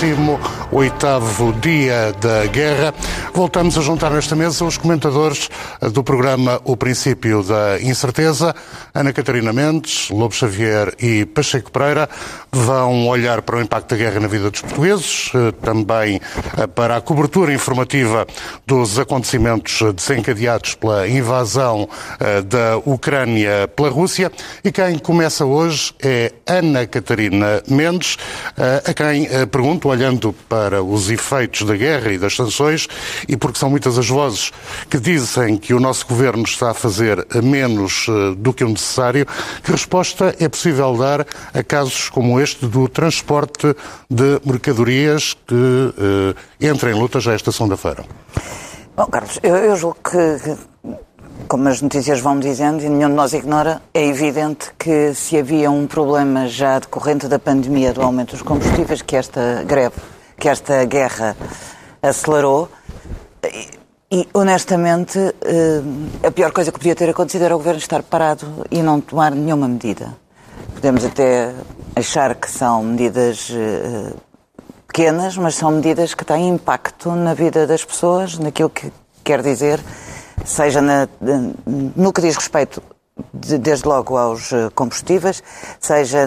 18º dia da guerra. Voltamos a juntar nesta mesa os comentadores do programa O Princípio da Incerteza. Ana Catarina Mendes, Lobo Xavier e Pacheco Pereira vão olhar para o impacto da guerra na vida dos portugueses, também para a cobertura informativa dos acontecimentos desencadeados pela invasão da Ucrânia pela Rússia. E quem começa hoje é Ana Catarina Mendes, a quem pergunto, olhando para os efeitos da guerra e das sanções, e porque são muitas as vozes que dizem que o nosso governo está a fazer menos do que o necessário, que resposta é possível dar a casos como este do transporte de mercadorias que entra em luta já esta segunda-feira? Bom, Carlos, eu julgo que, como as notícias vão dizendo, e nenhum de nós ignora, é evidente que se havia um problema já decorrente da pandemia, do aumento dos combustíveis, que esta greve, que esta guerra acelerou. E, honestamente, a pior coisa que podia ter acontecido era o Governo estar parado e não tomar nenhuma medida. Podemos até achar que são medidas pequenas, mas são medidas que têm impacto na vida das pessoas, naquilo que quer dizer, seja no que diz respeito, desde logo, aos combustíveis, seja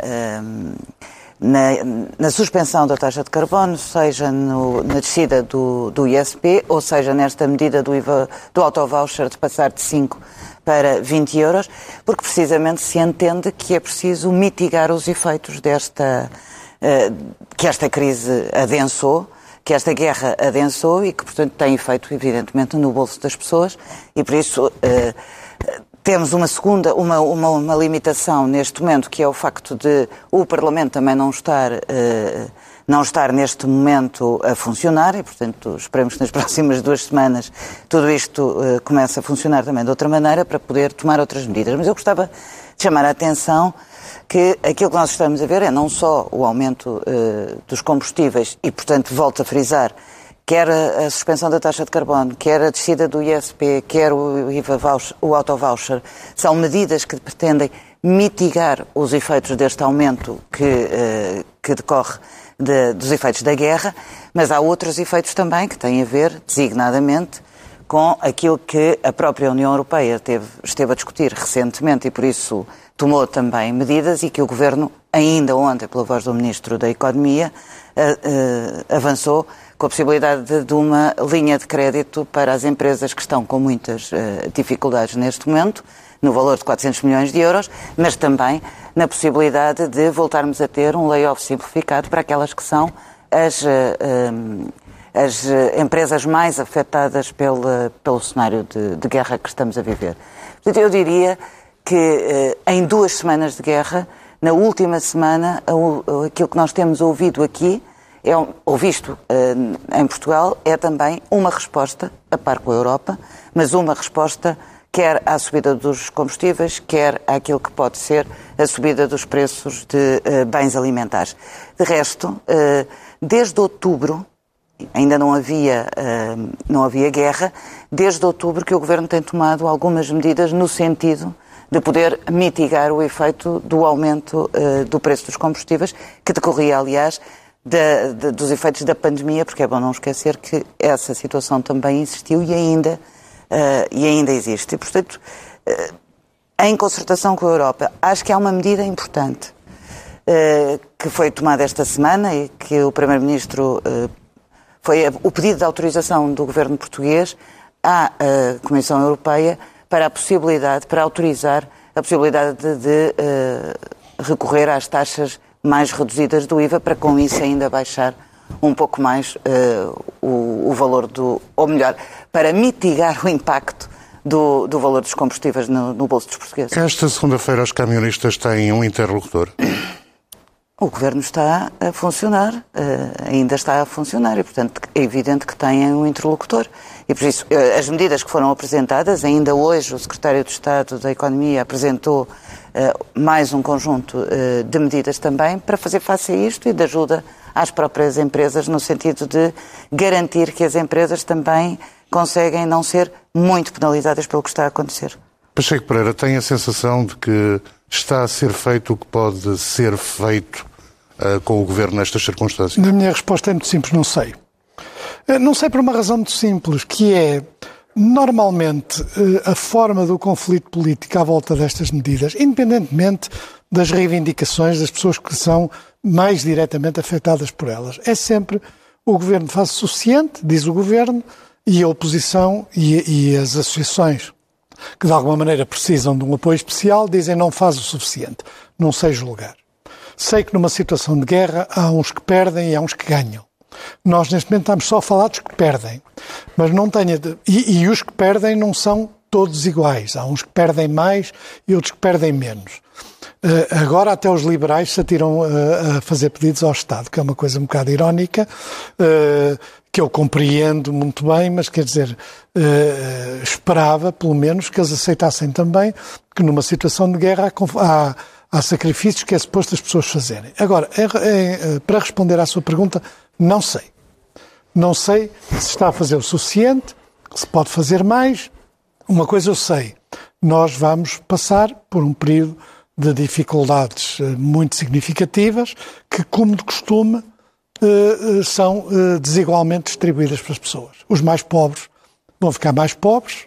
na suspensão da taxa de carbono, seja na descida do ISP, ou seja, nesta medida do IVA, do autovoucher de passar de 5 para 20 euros, porque precisamente se entende que é preciso mitigar os efeitos que esta crise adensou, que esta guerra adensou e que, portanto, tem efeito, evidentemente, no bolso das pessoas, e por isso temos uma limitação neste momento, que é o facto de o Parlamento também não estar neste momento a funcionar, e, portanto, esperemos que nas próximas 2 semanas tudo isto comece a funcionar também de outra maneira para poder tomar outras medidas. Mas eu gostava de chamar a atenção que aquilo que nós estamos a ver é não só o aumento dos combustíveis e, portanto, volto a frisar, quer a suspensão da taxa de carbono, quer a descida do ISP, quer o autovoucher, são medidas que pretendem mitigar os efeitos deste aumento que decorre dos efeitos da guerra, mas há outros efeitos também que têm a ver, designadamente, com aquilo que a própria União Europeia esteve a discutir recentemente e, por isso, tomou também medidas e que o Governo, ainda ontem, pela voz do Ministro da Economia, avançou com a possibilidade de uma linha de crédito para as empresas que estão com muitas dificuldades neste momento, no valor de 400 milhões de euros, mas também na possibilidade de voltarmos a ter um layoff simplificado para aquelas que são as empresas mais afetadas pelo cenário de guerra que estamos a viver. Portanto, eu diria que em 2 semanas de guerra, na última semana, aquilo que nós temos ouvido aqui, ou visto em Portugal, é também uma resposta, a par com a Europa, mas uma resposta quer à subida dos combustíveis, quer àquilo que pode ser a subida dos preços de bens alimentares. De resto, desde outubro, ainda não havia guerra, desde outubro que o Governo tem tomado algumas medidas no sentido de poder mitigar o efeito do aumento do preço dos combustíveis, que decorria, aliás, dos efeitos da pandemia, porque é bom não esquecer que essa situação também existiu e ainda existe. E, portanto, em concertação com a Europa, acho que há uma medida importante que foi tomada esta semana e que o Primeiro-Ministro foi o pedido de autorização do Governo português à Comissão Europeia para autorizar a possibilidade de recorrer às taxas mais reduzidas do IVA, para com isso ainda baixar um pouco mais o valor ou melhor, para mitigar o impacto do valor dos combustíveis no bolso dos portugueses. Esta segunda-feira os camionistas têm um interlocutor? O Governo está a funcionar, ainda está a funcionar e, portanto, é evidente que têm um interlocutor. E, por isso, as medidas que foram apresentadas, ainda hoje o Secretário de Estado da Economia apresentou mais um conjunto de medidas também para fazer face a isto e de ajuda às próprias empresas, no sentido de garantir que as empresas também conseguem não ser muito penalizadas pelo que está a acontecer. Pacheco Pereira, tem a sensação de que está a ser feito o que pode ser feito com o Governo nestas circunstâncias? A minha resposta é muito simples, não sei. Não sei por uma razão muito simples, que é, normalmente, a forma do conflito político à volta destas medidas, independentemente das reivindicações das pessoas que são mais diretamente afetadas por elas, é sempre o Governo faz o suficiente, diz o Governo, e a oposição e as associações que de alguma maneira precisam de um apoio especial dizem não faz o suficiente. Não sei julgar. Sei que numa situação de guerra há uns que perdem e há uns que ganham. Nós neste momento estamos só a falar dos que perdem. Mas não tenha e os que perdem não são todos iguais. Há uns que perdem mais e outros que perdem menos. Agora até os liberais se atiram a fazer pedidos ao Estado, que é uma coisa um bocado irónica, que eu compreendo muito bem, mas quer dizer, esperava pelo menos que eles aceitassem também que numa situação de guerra há sacrifícios que é suposto as pessoas fazerem. Agora, para responder à sua pergunta, não sei. Não sei se está a fazer o suficiente, se pode fazer mais. Uma coisa eu sei, nós vamos passar por um período de dificuldades muito significativas que, como de costume, são desigualmente distribuídas para as pessoas. Os mais pobres vão ficar mais pobres,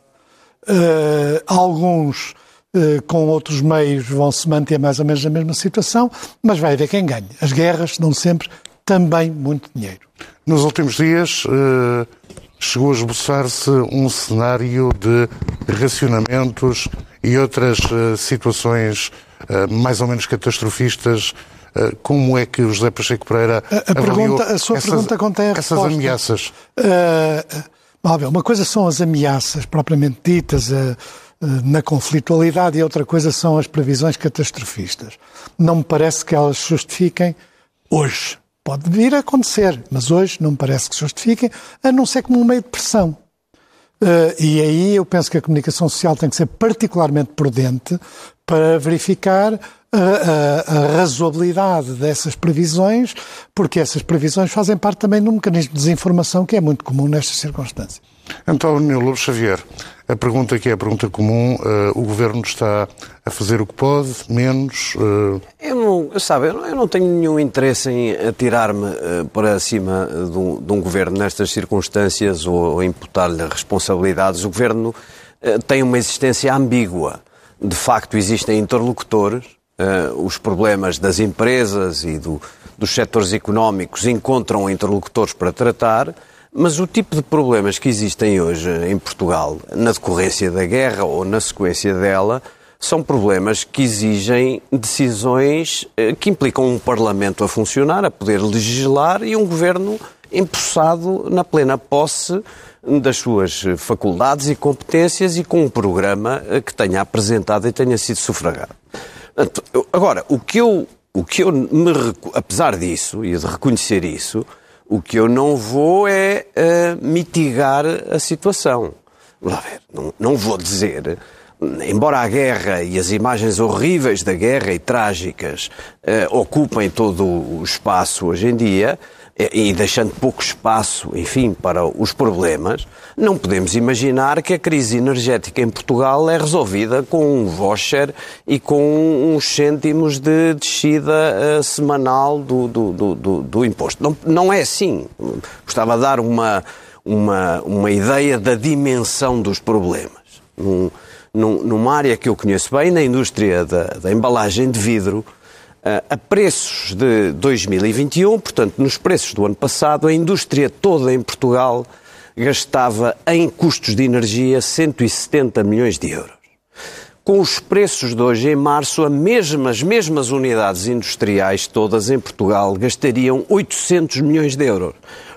alguns com outros meios vão se manter mais ou menos na mesma situação, mas vai haver quem ganhe. As guerras dão sempre também muito dinheiro. Nos últimos dias chegou a esboçar-se um cenário de racionamentos e outras situações mais ou menos catastrofistas. Como é que o José Pacheco Pereira avaliou a sua pergunta contém a essas resposta. ameaças? Uma coisa são as ameaças propriamente ditas na conflitualidade e outra coisa são as previsões catastrofistas. Não me parece que elas justifiquem hoje. Pode vir a acontecer, mas hoje não me parece que justifiquem, a não ser como um meio de pressão. E aí eu penso que a comunicação social tem que ser particularmente prudente para verificar a razoabilidade dessas previsões, porque essas previsões fazem parte também de um mecanismo de desinformação que é muito comum nestas circunstâncias. António Lobo Xavier, a pergunta que é a pergunta comum, o Governo está a fazer o que pode, menos? Eu não tenho nenhum interesse em atirar-me para cima de um Governo nestas circunstâncias ou imputar-lhe responsabilidades. O Governo tem uma existência ambígua. De facto, existem interlocutores, os problemas das empresas e dos setores económicos encontram interlocutores para tratar, mas o tipo de problemas que existem hoje em Portugal, na decorrência da guerra ou na sequência dela, são problemas que exigem decisões que implicam um Parlamento a funcionar, a poder legislar e um Governo empossado na plena posse das suas faculdades e competências e com um programa que tenha apresentado e tenha sido sufragado. Agora, apesar disso e de reconhecer isso, o que eu não vou é mitigar a situação. Vamos lá ver, não vou dizer, embora a guerra e as imagens horríveis da guerra e trágicas ocupem todo o espaço hoje em dia, e deixando pouco espaço, enfim, para os problemas, não podemos imaginar que a crise energética em Portugal é resolvida com um voucher e com uns cêntimos de descida semanal do imposto. Não é assim. Gostava de dar uma ideia da dimensão dos problemas. Numa área que eu conheço bem, na indústria da embalagem de vidro, a preços de 2021, portanto, nos preços do ano passado, a indústria toda em Portugal gastava em custos de energia 170 milhões de euros. Com os preços de hoje, em março, as mesmas unidades industriais todas em Portugal gastariam 800 milhões de euros.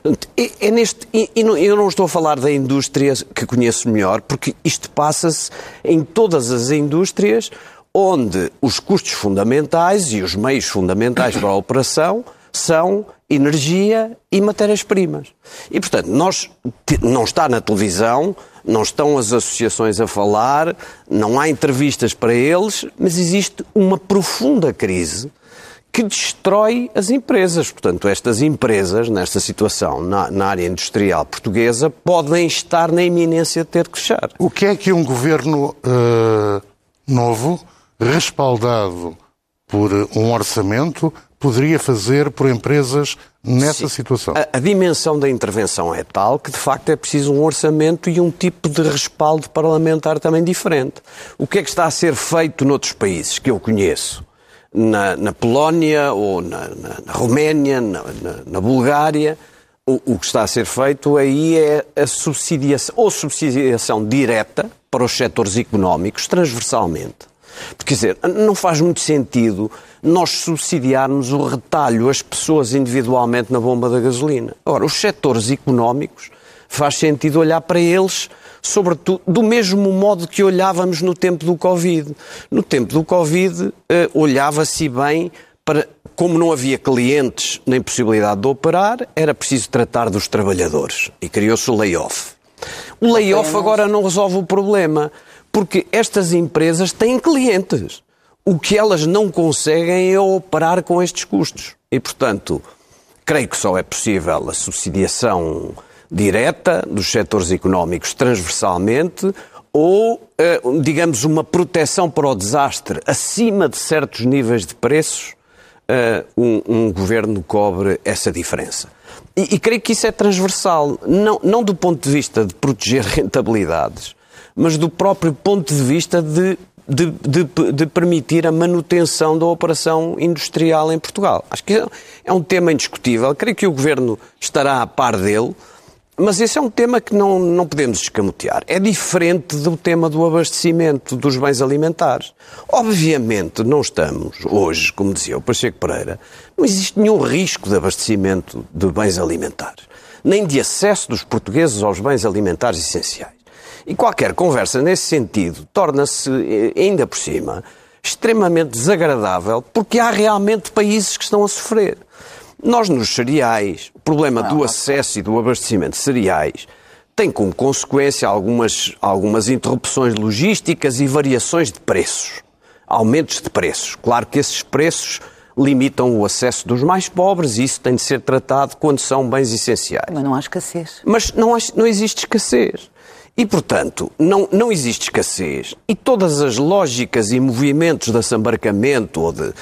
Eu não estou a falar da indústria que conheço melhor, porque isto passa-se em todas as indústrias onde os custos fundamentais e os meios fundamentais para a operação são energia e matérias-primas. E, portanto, não está na televisão, não estão as associações a falar, não há entrevistas para eles, mas existe uma profunda crise que destrói as empresas. Portanto, estas empresas, nesta situação, na área industrial portuguesa, podem estar na iminência de ter que fechar. O que é que um governo novo, respaldado por um orçamento, poderia fazer por empresas nessa situação? A dimensão da intervenção é tal que, de facto, é preciso um orçamento e um tipo de respaldo parlamentar também diferente. O que é que está a ser feito noutros países que eu conheço? Na Polónia ou na Roménia, na Bulgária, o que está a ser feito aí é a subsidiação direta para os setores económicos, transversalmente. Porque, quer dizer, não faz muito sentido nós subsidiarmos o retalho às pessoas individualmente na bomba da gasolina. Agora, os setores económicos, faz sentido olhar para eles, sobretudo, do mesmo modo que olhávamos no tempo do Covid. No tempo do Covid, olhava-se bem para... Como não havia clientes nem possibilidade de operar, era preciso tratar dos trabalhadores. E criou-se o layoff. O layoff agora não resolve o problema, porque estas empresas têm clientes. O que elas não conseguem é operar com estes custos. E, portanto, creio que só é possível a subsidiação direta dos setores económicos transversalmente ou, digamos, uma proteção para o desastre acima de certos níveis de preços. Um governo cobre essa diferença. E creio que isso é transversal, não do ponto de vista de proteger rentabilidades, mas do próprio ponto de vista de permitir a manutenção da operação industrial em Portugal. Acho que é um tema indiscutível. Creio que o governo estará a par dele, mas esse é um tema que não podemos escamotear. É diferente do tema do abastecimento dos bens alimentares. Obviamente não estamos hoje, como dizia o Pacheco Pereira, não existe nenhum risco de abastecimento de bens alimentares, nem de acesso dos portugueses aos bens alimentares essenciais. E qualquer conversa nesse sentido torna-se, ainda por cima, extremamente desagradável, porque há realmente países que estão a sofrer. Nós, nos cereais, o problema do acesso e do abastecimento de cereais tem como consequência algumas interrupções logísticas e variações de preços, aumentos de preços. Claro que esses preços limitam o acesso dos mais pobres e isso tem de ser tratado quando são bens essenciais. Mas não há escassez. Mas não existe escassez. E, portanto, não existe escassez. E todas as lógicas e movimentos de assambarcamento ou de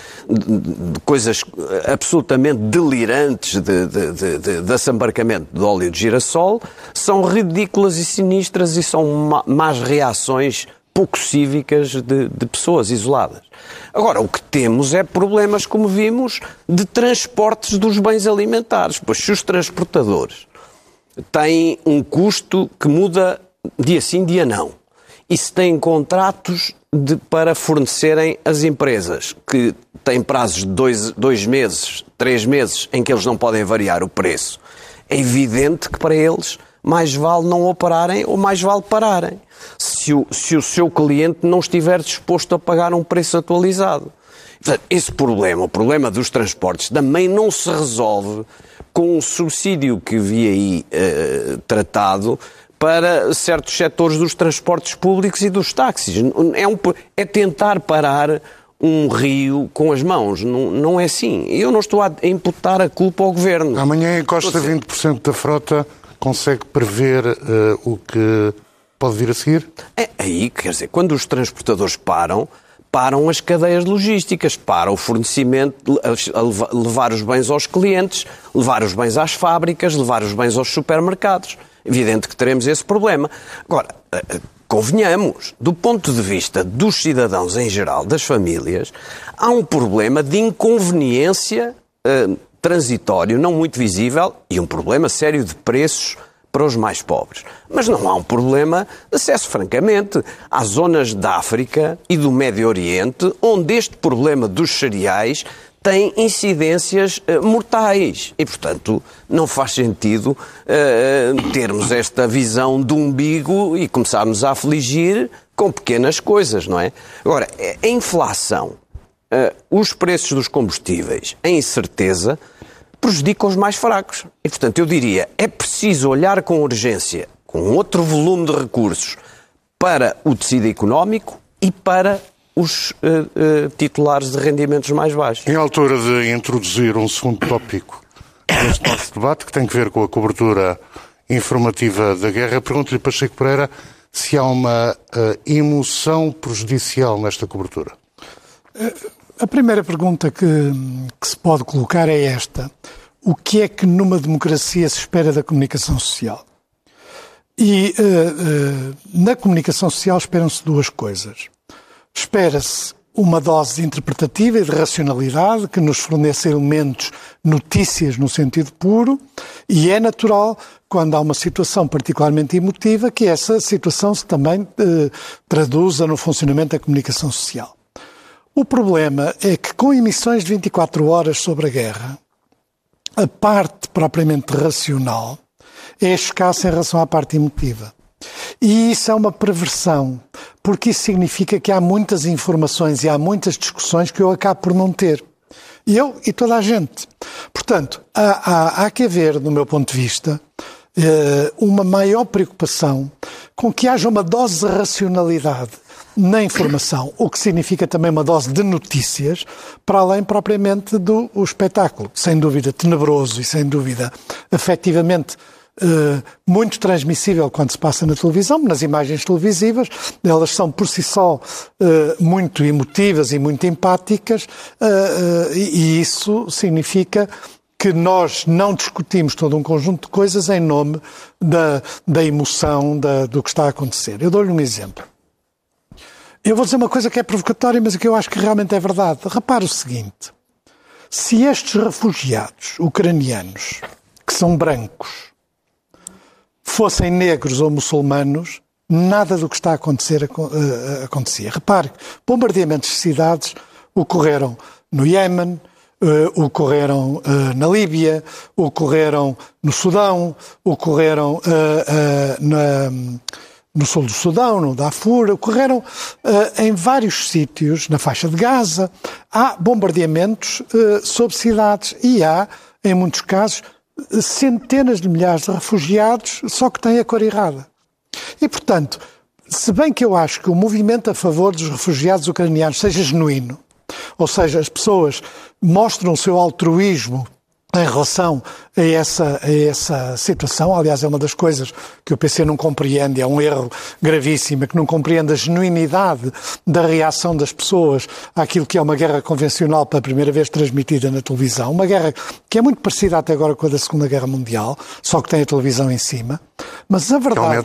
coisas absolutamente delirantes de assambarcamento de óleo de girassol são ridículas e sinistras e são más reações pouco cívicas de pessoas isoladas. Agora, o que temos é problemas, como vimos, de transportes dos bens alimentares. Pois se os transportadores têm um custo que muda dia sim, dia não. E se têm contratos para fornecerem as empresas que têm prazos de 2 meses, 3 meses, em que eles não podem variar o preço, é evidente que para eles mais vale não operarem ou mais vale pararem, se o seu cliente não estiver disposto a pagar um preço atualizado. Portanto, esse problema, o problema dos transportes, também não se resolve com um subsídio que vi aí tratado para certos setores dos transportes públicos e dos táxis. É tentar parar um rio com as mãos. Não é assim. Eu não estou a imputar a culpa ao governo. Amanhã encosta 20% da frota. Consegue prever o que pode vir a seguir? É aí, quer dizer, quando os transportadores param as cadeias logísticas, para o fornecimento, levar os bens aos clientes, levar os bens às fábricas, levar os bens aos supermercados. Evidente que teremos esse problema. Agora, convenhamos, do ponto de vista dos cidadãos em geral, das famílias, há um problema de inconveniência transitório, não muito visível, e um problema sério de preços para os mais pobres. Mas não há um problema de acesso, francamente. Há zonas da África e do Médio Oriente onde este problema dos cereais tem incidências mortais. E, portanto, não faz sentido termos esta visão do umbigo e começarmos a afligir com pequenas coisas, não é? Agora, a inflação, os preços dos combustíveis, a incerteza, prejudicam os mais fracos. E, portanto, eu diria, é preciso olhar com urgência, com outro volume de recursos, para o tecido económico e para os titulares de rendimentos mais baixos. Em altura de introduzir um segundo tópico neste nosso debate, que tem que ver com a cobertura informativa da guerra, pergunto-lhe, Pacheco Pereira, se há uma emoção prejudicial nesta cobertura. A primeira pergunta que se pode colocar é esta. O que é que numa democracia se espera da comunicação social? E na comunicação social esperam-se duas coisas. Espera-se uma dose interpretativa e de racionalidade que nos forneça elementos, notícias no sentido puro, e é natural, quando há uma situação particularmente emotiva, que essa situação se também traduza no funcionamento da comunicação social. O problema é que com emissões de 24 horas sobre a guerra, a parte propriamente racional é escassa em relação à parte emotiva. E isso é uma perversão, porque isso significa que há muitas informações e há muitas discussões que eu acabo por não ter. Eu e toda a gente. Portanto, há que haver, do meu ponto de vista, uma maior preocupação com que haja uma dose de racionalidade na informação, o que significa também uma dose de notícias, para além propriamente do espetáculo. Sem dúvida tenebroso e sem dúvida afetivamente muito transmissível quando se passa na televisão, nas imagens televisivas, elas são por si só muito emotivas e muito empáticas, e isso significa que nós não discutimos todo um conjunto de coisas em nome da emoção do que está a acontecer. Eu dou-lhe um exemplo. Eu vou dizer uma coisa que é provocatória, mas que eu acho que realmente é verdade. Repare o seguinte, se estes refugiados ucranianos, que são brancos, fossem negros ou muçulmanos, nada do que está a acontecer acontecia. Repare, bombardeamentos de cidades ocorreram no Iémen, ocorreram na Líbia, ocorreram no Sudão, ocorreram no sul do Sudão, no Darfur, ocorreram em vários sítios, na faixa de Gaza. Há bombardeamentos sobre cidades e há, em muitos casos, centenas de milhares de refugiados, só que têm a cor errada. E, portanto, se bem que eu acho que o movimento a favor dos refugiados ucranianos seja genuíno, ou seja, as pessoas mostram o seu altruísmo em relação a essa situação, aliás, é uma das coisas que o PC não compreende, é um erro gravíssimo, que não compreende a genuinidade da reação das pessoas àquilo que é uma guerra convencional pela primeira vez transmitida na televisão, uma guerra que é muito parecida até agora com a da Segunda Guerra Mundial, só que tem a televisão em cima, mas a verdade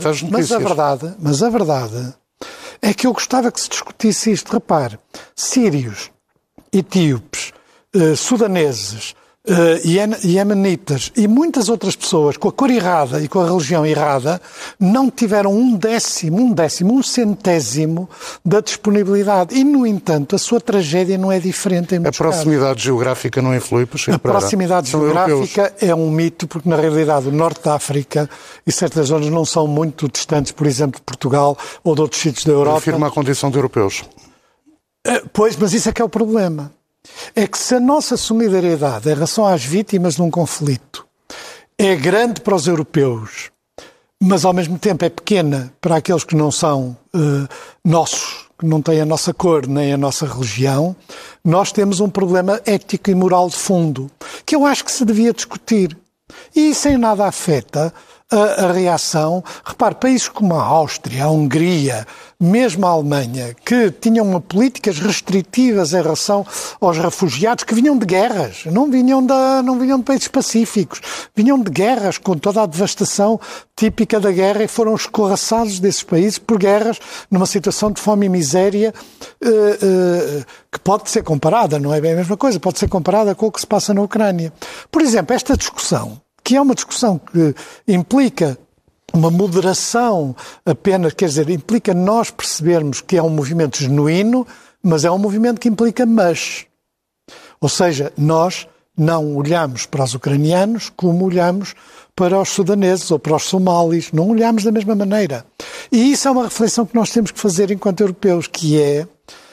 é que eu gostava que se discutisse isto. Repare, sírios, etíopes, sudaneses, iemenitas e muitas outras pessoas com a cor errada e com a religião errada não tiveram um centésimo da disponibilidade. E, no entanto, a sua tragédia não é diferente em muitos casos. A proximidade geográfica não influi? A proximidade geográfica é um mito, porque, na realidade, o norte da África e certas zonas não são muito distantes, por exemplo, de Portugal ou de outros sítios da Europa. Afirma a condição de europeus. Pois, mas isso é que é o problema. É que se a nossa solidariedade em relação às vítimas de um conflito é grande para os europeus, mas ao mesmo tempo é pequena para aqueles que não são nossos, que não têm a nossa cor nem a nossa religião, nós temos um problema ético e moral de fundo, que eu acho que se devia discutir. E isso em nada afeta a reação. Repare, países como a Áustria, a Hungria, mesmo a Alemanha, que tinham políticas restritivas em relação aos refugiados que vinham de guerras, não vinham de países pacíficos, vinham de guerras com toda a devastação típica da guerra e foram escorraçados desses países por guerras numa situação de fome e miséria que pode ser comparada, não é bem a mesma coisa, pode ser comparada com o que se passa na Ucrânia. Por exemplo, esta discussão, que é uma discussão que implica uma moderação apenas, quer dizer, implica nós percebermos que é um movimento genuíno, mas é um movimento que implica mas. Ou seja, nós não olhamos para os ucranianos como olhamos para os sudaneses ou para os somalis, não olhamos da mesma maneira. E isso é uma reflexão que nós temos que fazer enquanto europeus, que é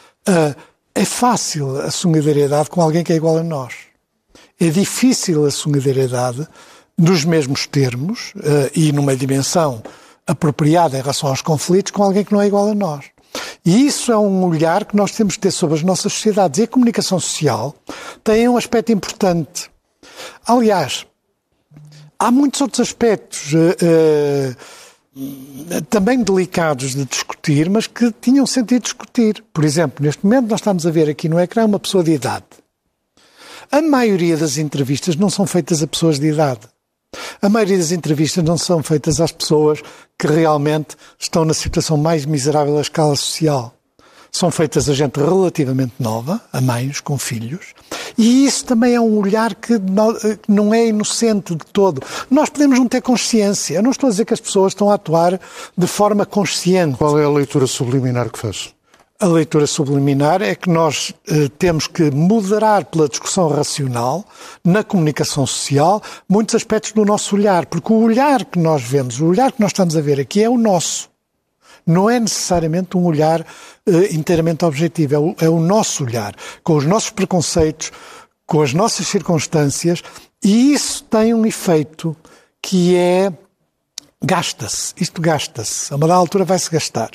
fácil a solidariedade com alguém que é igual a nós. É difícil a solidariedade nos mesmos termos e numa dimensão apropriada em relação aos conflitos com alguém que não é igual a nós. E isso é um olhar que nós temos que ter sobre as nossas sociedades. E a comunicação social tem um aspecto importante. Aliás, há muitos outros aspectos. também delicados de discutir, mas que tinham sentido discutir. Por exemplo, neste momento nós estamos a ver aqui no ecrã uma pessoa de idade. A maioria das entrevistas não são feitas a pessoas de idade. A maioria das entrevistas não são feitas às pessoas que realmente estão na situação mais miserável da escala social. São feitas a gente relativamente nova, a mães com filhos, e isso também é um olhar que não é inocente de todo. Nós podemos não ter consciência. Eu não estou a dizer que as pessoas estão a atuar de forma consciente. Qual é a leitura subliminar que faz? A leitura subliminar é que nós temos que moderar pela discussão racional, na comunicação social, muitos aspectos do nosso olhar, porque o olhar que nós vemos, o olhar que nós estamos a ver aqui é o nosso. Não é necessariamente um olhar inteiramente objetivo, é o nosso olhar, com os nossos preconceitos, com as nossas circunstâncias, e isso tem um efeito que é gasta-se. Isto gasta-se. A uma dada altura vai-se gastar.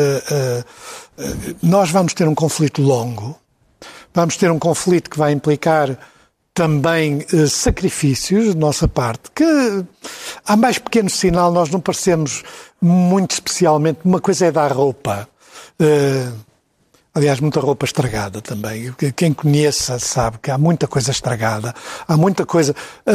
Nós vamos ter um conflito longo, vamos ter um conflito que vai implicar também sacrifícios de nossa parte, que há mais pequeno sinal, nós não parecemos muito especialmente, uma coisa é dar roupa, aliás, muita roupa estragada também, quem conheça sabe que há muita coisa estragada, há muita coisa...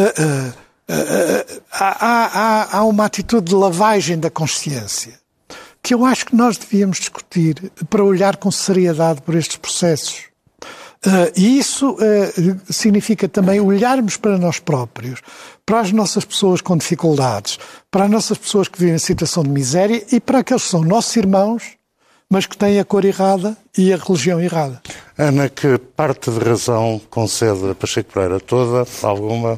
Há uma atitude de lavagem da consciência que eu acho que nós devíamos discutir para olhar com seriedade por estes processos. E isso significa também olharmos para nós próprios, para as nossas pessoas com dificuldades, para as nossas pessoas que vivem em situação de miséria e para aqueles que são nossos irmãos, mas que têm a cor errada e a religião errada. Ana, que parte de razão concede a Pacheco Pereira? Toda? Alguma?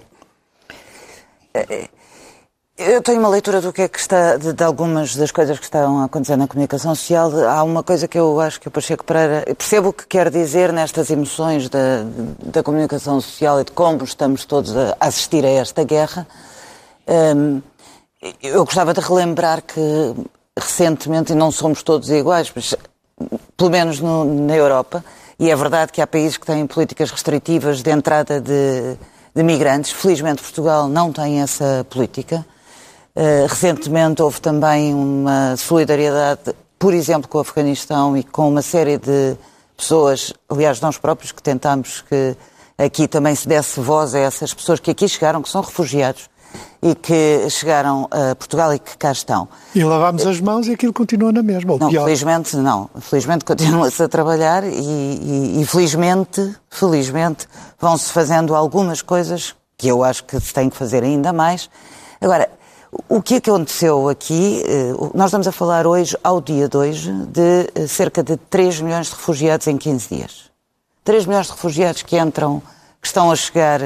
Eu tenho uma leitura do que é que está, de algumas das coisas que estão a acontecer na comunicação social. Há uma coisa que eu acho que o Pacheco Pereira... Eu percebo o que quer dizer nestas emoções da comunicação social e de como estamos todos a assistir a esta guerra. Eu gostava de relembrar que recentemente, e não somos todos iguais, mas pelo menos na Europa, e é verdade que há países que têm políticas restritivas de entrada de migrantes. Felizmente Portugal não tem essa política. Recentemente houve também uma solidariedade, por exemplo, com o Afeganistão e com uma série de pessoas, aliás, nós próprios, que tentámos que aqui também se desse voz a essas pessoas que aqui chegaram, que são refugiados e que chegaram a Portugal e que cá estão. E lavámos as mãos e aquilo continua na mesma, ou não, pior. Felizmente não. Felizmente continua-se a trabalhar e felizmente vão-se fazendo algumas coisas que eu acho que se tem que fazer ainda mais. Agora, o que aconteceu aqui, nós estamos a falar hoje, ao dia de hoje, de cerca de 3 milhões de refugiados em 15 dias. 3 milhões de refugiados que estão a chegar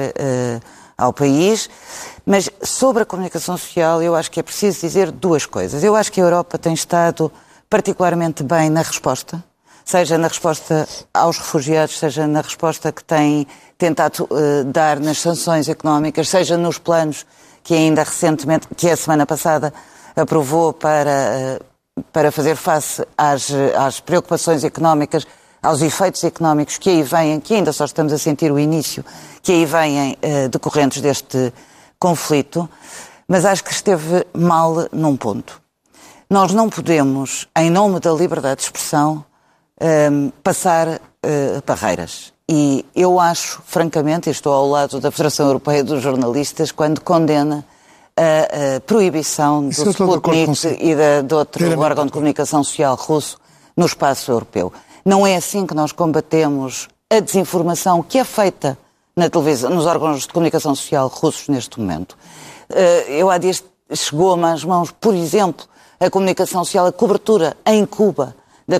ao país. Mas sobre a comunicação social, eu acho que é preciso dizer duas coisas. Eu acho que a Europa tem estado particularmente bem na resposta, seja na resposta aos refugiados, seja na resposta que tem tentado dar nas sanções económicas, seja nos planos que ainda recentemente, que a semana passada aprovou para fazer face às preocupações económicas, aos efeitos económicos que aí vêm, que ainda só estamos a sentir o início, que aí vêm decorrentes deste conflito, mas acho que esteve mal num ponto. Nós não podemos, em nome da liberdade de expressão, passar barreiras. E eu acho, francamente, e estou ao lado da Federação Europeia dos Jornalistas, quando condena a proibição do Sputnik e de outro órgão de comunicação social russo no espaço europeu. Não é assim que nós combatemos a desinformação que é feita na televisão, nos órgãos de comunicação social russos neste momento. Eu há dias chegou-me às mãos, por exemplo, a comunicação social, a cobertura em Cuba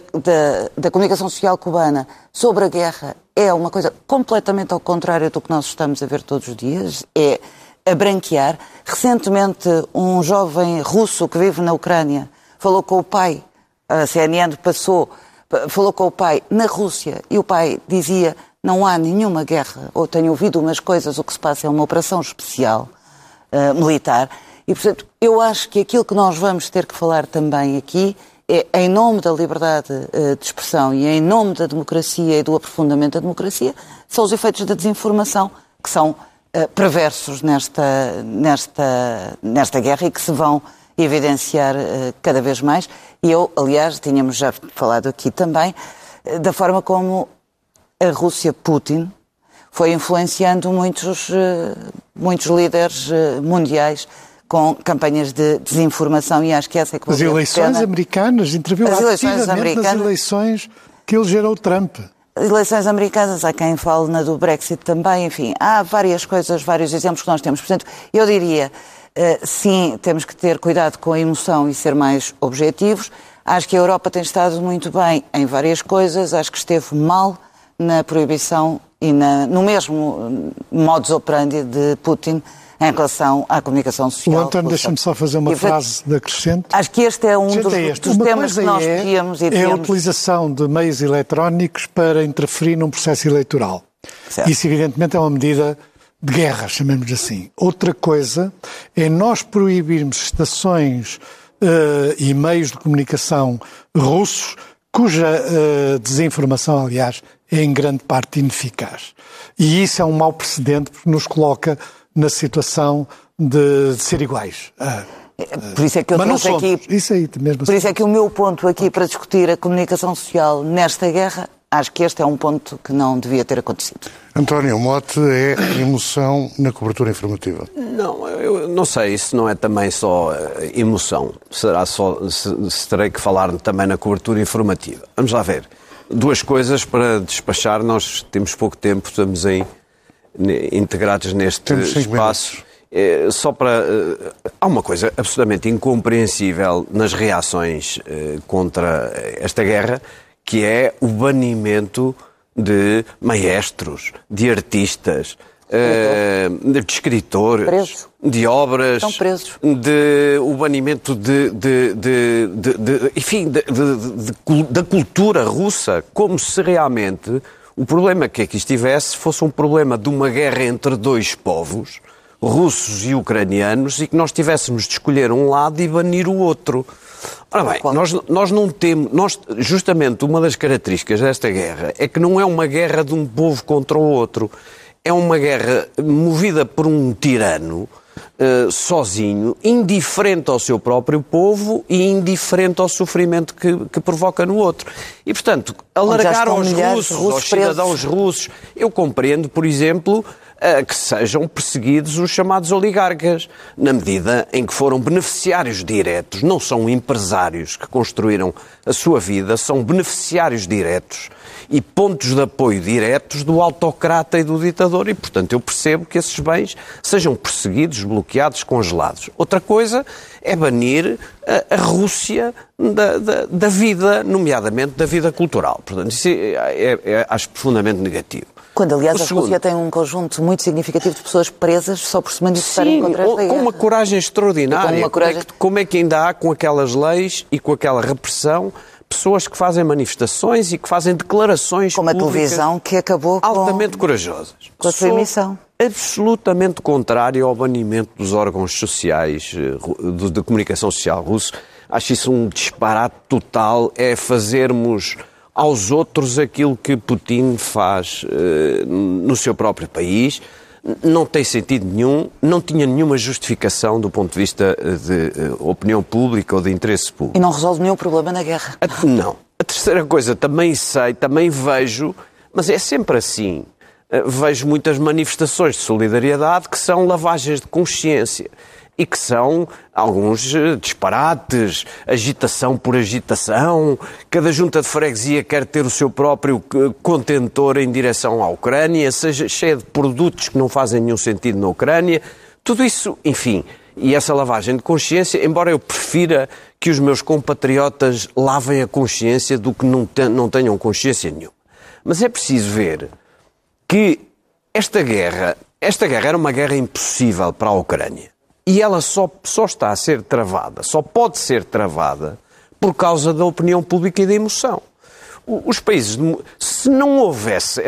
da comunicação social cubana sobre a guerra é uma coisa completamente ao contrário do que nós estamos a ver todos os dias, é a branquear. Recentemente, um jovem russo que vive na Ucrânia falou com o pai, a CNN falou com o pai na Rússia e o pai dizia: não há nenhuma guerra, ou tenho ouvido umas coisas, o que se passa é uma operação especial militar. E, portanto, eu acho que aquilo que nós vamos ter que falar também aqui é, em nome da liberdade de expressão e em nome da democracia e do aprofundamento da democracia, são os efeitos da desinformação que são perversos nesta guerra e que evidenciar cada vez mais. E eu, aliás, tínhamos já falado aqui também da forma como a Rússia Putin foi influenciando muitos líderes mundiais com campanhas de desinformação, e acho que essa é que as eleições americanas, interviu ativamente nas eleições que elegeram o Trump. Eleições americanas, há quem fale na do Brexit também, enfim, há várias coisas, vários exemplos que nós temos. Portanto, eu diria, sim, temos que ter cuidado com a emoção e ser mais objetivos. Acho que a Europa tem estado muito bem em várias coisas, acho que esteve mal na proibição e no mesmo modus operandi de Putin em relação à comunicação social. O António, deixa-me só fazer uma frase de acrescente. Acho que este é um dos temas que nós podíamos e a utilização de meios eletrónicos para interferir num processo eleitoral. Certo. Isso, evidentemente, é uma medida de guerra, chamemos assim. Outra coisa é nós proibirmos estações e meios de comunicação russos cuja desinformação, aliás, é em grande parte ineficaz. E isso é um mau precedente porque nos coloca na situação de ser iguais. Por isso é que eu trouxe aqui. Isso aí, mesmo por isso é que o meu ponto aqui para discutir a comunicação social nesta guerra, acho que este é um ponto que não devia ter acontecido. António, o mote é emoção na cobertura informativa. Não, eu não sei, isso não é também só emoção. Se terei que falar também na cobertura informativa. Vamos lá ver. Duas coisas para despachar. Nós temos pouco tempo, estamos integrados neste espaço. Só para... há uma coisa absolutamente incompreensível nas reações contra esta guerra, que é o banimento de maestros, de artistas, de escritores, presos. De obras, estão presos. O banimento da cultura russa, como se realmente o problema que aqui estivesse fosse um problema de uma guerra entre dois povos, russos e ucranianos, e que nós tivéssemos de escolher um lado e banir o outro. Ora bem, nós não temos... justamente uma das características desta guerra é que não é uma guerra de um povo contra o outro. É uma guerra movida por um tirano sozinho, indiferente ao seu próprio povo e indiferente ao sofrimento que provoca no outro. E, portanto, alargar aos cidadãos russos, eu compreendo, por exemplo, que sejam perseguidos os chamados oligarcas, na medida em que foram beneficiários diretos, não são empresários que construíram a sua vida, são beneficiários diretos e pontos de apoio diretos do autocrata e do ditador, e, portanto, eu percebo que esses bens sejam perseguidos, bloqueados, congelados. Outra coisa é banir a Rússia da vida, nomeadamente da vida cultural. Portanto, isso acho profundamente negativo. Quando, aliás, a Rússia tem um conjunto muito significativo de pessoas presas só por se manifestarem contra esta guerra. Com uma coragem extraordinária. Como é que ainda há, com aquelas leis e com aquela repressão, pessoas que fazem manifestações e que fazem declarações como públicas, a televisão que acabou altamente corajosas. Com a sua emissão. Absolutamente contrário ao banimento dos órgãos sociais, de comunicação social russo. Acho isso um disparate total, é fazermos aos outros aquilo que Putin faz no seu próprio país. Não tem sentido nenhum, não tinha nenhuma justificação do ponto de vista de opinião pública ou de interesse público. E não resolve nenhum problema na guerra. Não. A terceira coisa, também sei, também vejo, mas é sempre assim, vejo muitas manifestações de solidariedade que são lavagens de consciência e que são alguns disparates, agitação por agitação, cada junta de freguesia quer ter o seu próprio contentor em direção à Ucrânia, seja cheia de produtos que não fazem nenhum sentido na Ucrânia, tudo isso, enfim, e essa lavagem de consciência, embora eu prefira que os meus compatriotas lavem a consciência do que não tenham consciência nenhuma. Mas é preciso ver que esta guerra era uma guerra impossível para a Ucrânia. E ela só está a ser travada, só pode ser travada por causa da opinião pública e da emoção. Os países, se não houvesse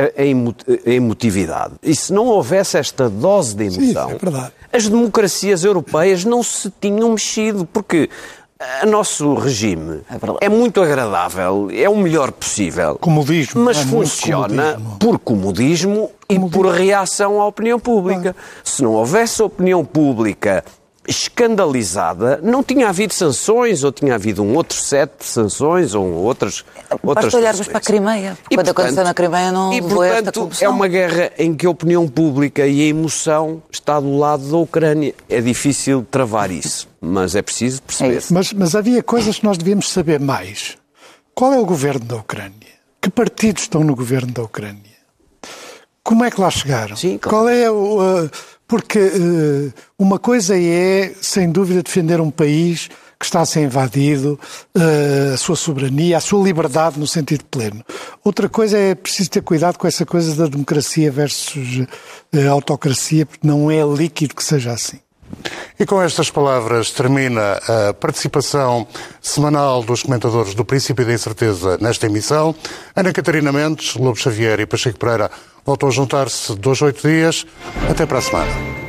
a emotividade e se não houvesse esta dose de emoção, sim, é verdade. As democracias europeias não se tinham mexido, porque o nosso regime é muito agradável, é o melhor possível, comodismo, mas funciona por comodismo e por reação à opinião pública. Se não houvesse opinião pública escandalizada, não tinha havido sanções, ou tinha havido um outro set de sanções, ou outras Basta olharmos para a Crimeia. Quando aconteceu na Crimeia não levou esta corrupção. É uma guerra em que a opinião pública e a emoção está do lado da Ucrânia. É difícil travar isso, mas é preciso perceber. Mas havia coisas que nós devíamos saber mais. Qual é o governo da Ucrânia? Que partidos estão no governo da Ucrânia? Como é que lá chegaram? Sim, claro. Qual é o... Porque uma coisa é, sem dúvida, defender um país que está a ser invadido, a sua soberania, a sua liberdade no sentido pleno. Outra coisa é preciso ter cuidado com essa coisa da democracia versus autocracia, porque não é líquido que seja assim. E com estas palavras termina a participação semanal dos comentadores do Princípio da Incerteza nesta emissão. Ana Catarina Mendes, Lobo Xavier e Pacheco Pereira voltam a juntar-se 2 a 8 dias. Até para a semana.